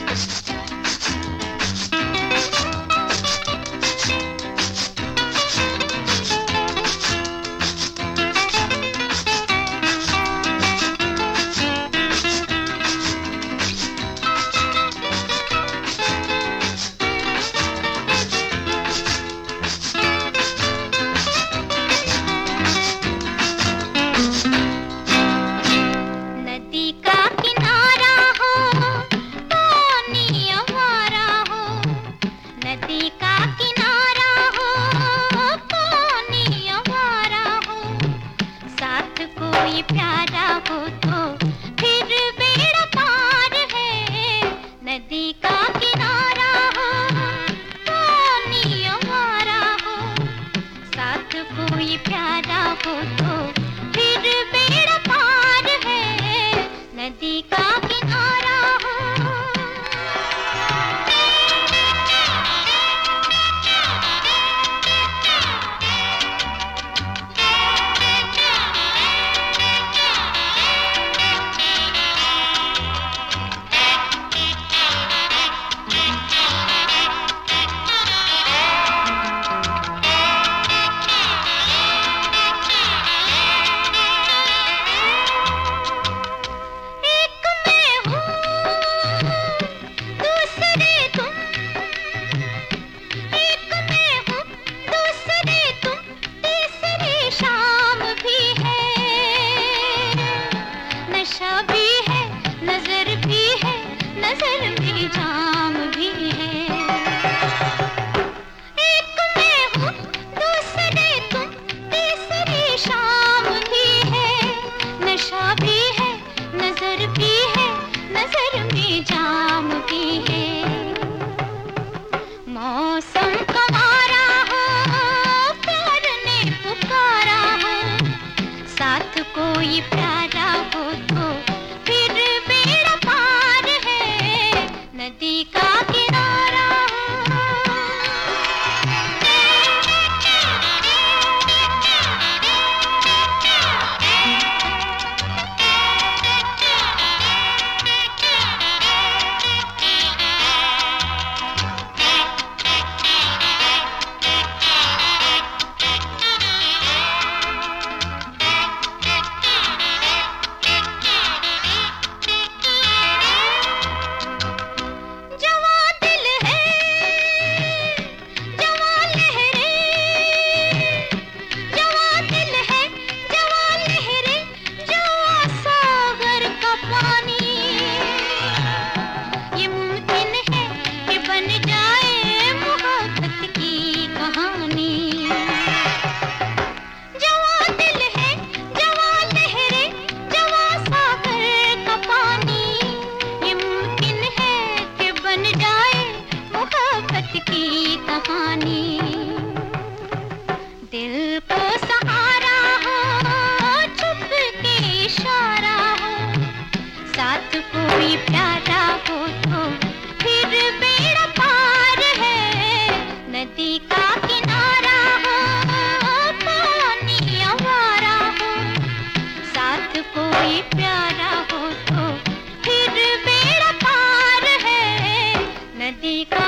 कोई प्यारा हो तो फिर बेड़ा पार है, नदी का किनारा की कहानी। दिल को सहारा हो, चुप के इशारा हो, साथ कोई प्यारा हो तो फिर बेड़ा पार है, नदी का किनारा हो, पानी आवारा हो, साथ कोई प्यारा हो तो फिर बेड़ा पार है, नदी का